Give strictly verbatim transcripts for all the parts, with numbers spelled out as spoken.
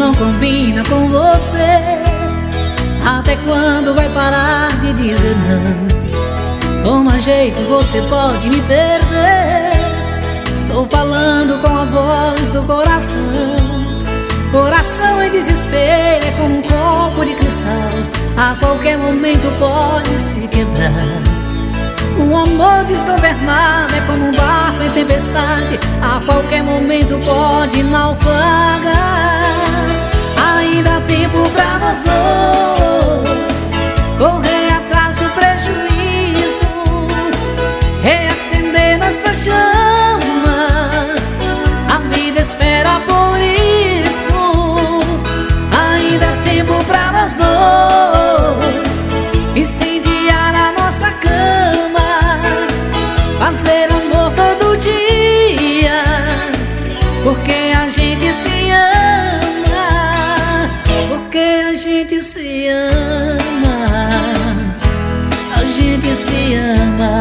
não combina com você. Até quando vai parar de dizer não? Toma jeito, você pode me perder. Estou falando com a voz do coração. Coração em desespero é como um copo de cristal, a qualquer momento pode se quebrar. Um amor desgovernado é como um barco em tempestade, a qualquer momento pode naufragar. Ainda há tempo pra nós dois correr atrás do prejuízo, reacender nossa chama. A vida espera por isso. Ainda há tempo pra nós dois incendiar a nossa cama, fazer amor todo dia, porque a gente se ama, porque a gente se ama, a gente se ama.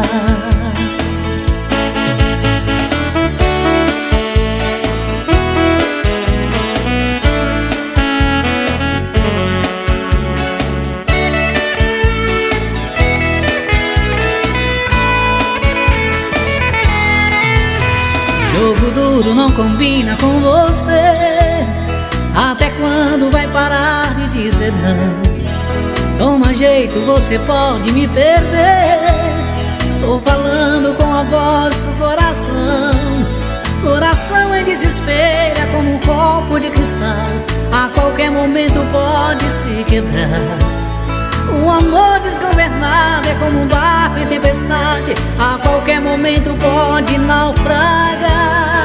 Jogo duro não combina com você. Até quando vai parar de dizer não? Toma jeito, você pode me perder. Estou falando com a voz do coração. Coração em desespero é como um copo de cristal, a qualquer momento pode se quebrar. Um amor desgovernado é como um barco em tempestade, a qualquer momento pode naufragar.